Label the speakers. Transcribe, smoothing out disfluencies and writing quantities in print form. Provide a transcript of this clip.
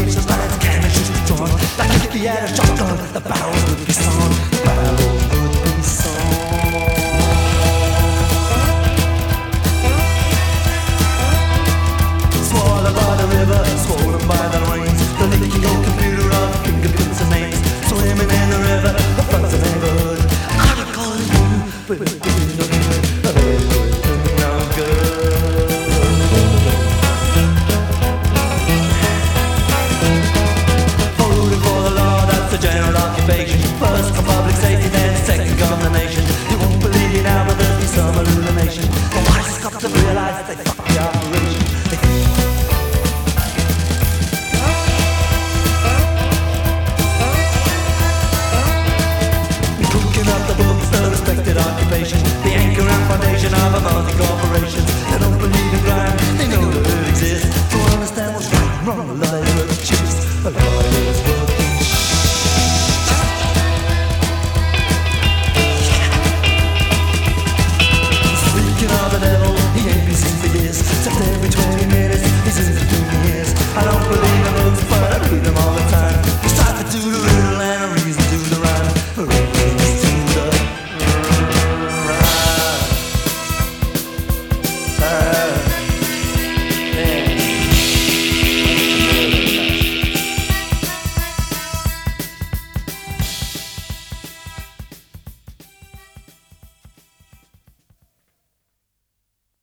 Speaker 1: faces like the cannon should be drawn. Like if he had a shotgun, the barrel would be sawn. The barrel would be sawn. Swallowed by the river, swollen by the rains. The leaky old computer of fingerprints and names. Swimming in the river, the floods of neighborhood. I would call you, but it didn't no good. No good. Voting for the law, that's the general occupation. First for public safety, then second govern the nation. You won't believe it now, but there'll be some illumination. The wise got to realize they fucked the operation. The anchor and foundation of a multi-corporation. They don't believe in crime, they know that it exists. To understand what's right and wrong, a lawyer of chips. A lawyer